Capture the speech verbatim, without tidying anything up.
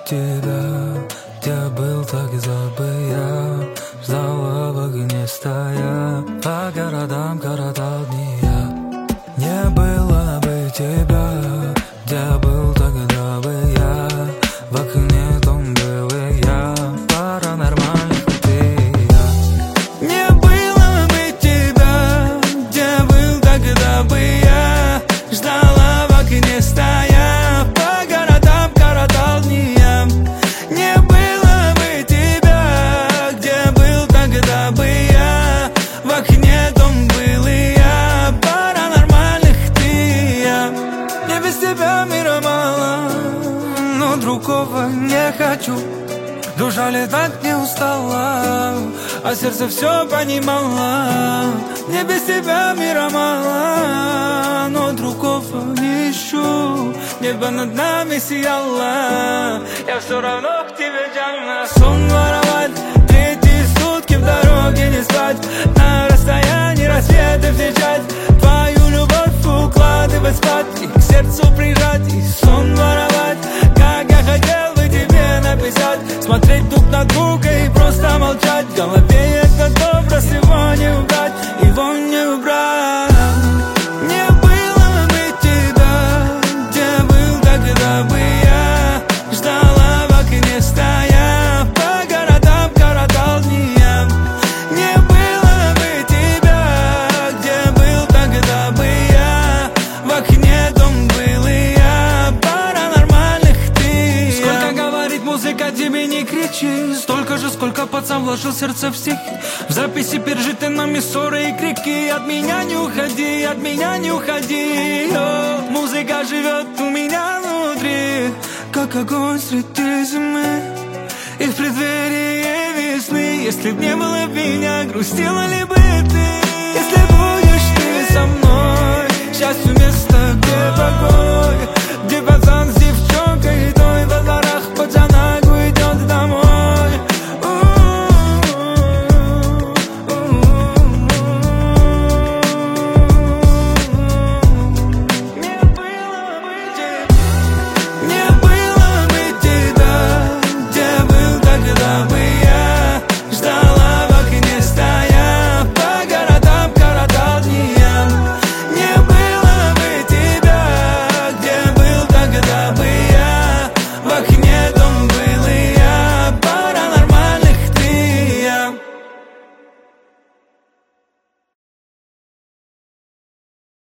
тебя, где был, так и забыл я. Ждала в огне стоя, по городам коротал дни я. Не было бы тебя, где был, тогда бы я. В окне том был и я, паранормальных ты и я. Не было бы тебя, где был, тогда бы я. Ждала в окне стоя, по городам коротал дни я. Не было бы тебя, где был, тогда бы я. В окне том был и я, паранормальных ты и я. Мне без тебя мира мало, но другого не хочу. Душа летать не устала, а сердце все понимало. Мне без тебя мира мало, но другого не ищу. Небо над нами сияло, я все равно к тебе тяну. Сон воровать, третьи сутки в дороге не спать. На расстоянии рассветы встречать, твою любовь укладывать спать и к сердцу прижать. И сон воровать, как я хотел бы тебе написать. Смотреть друг на друга и просто молчать. В голове этот образ, его не убрать, его не убрать. Не было бы тебя, где был, тогда бы я. Ждала в окне стоя, по городам коротал дни я. Не было бы тебя, где был, тогда бы я. В окне дом был и я, паранормальных ты и я. Сколько говорит музыка, тебе не кричи. Столько же, сколько пацан вложил сердце в стихи. В записи пережиты нами ссоры и крики. От меня не уходи, от меня не уходи. О, музыка живет у меня внутри, как огонь среди зимы и в преддверии весны. Если б не было меня, грустила ли бы ты? Если будешь ты со мной, счастью место, где покой.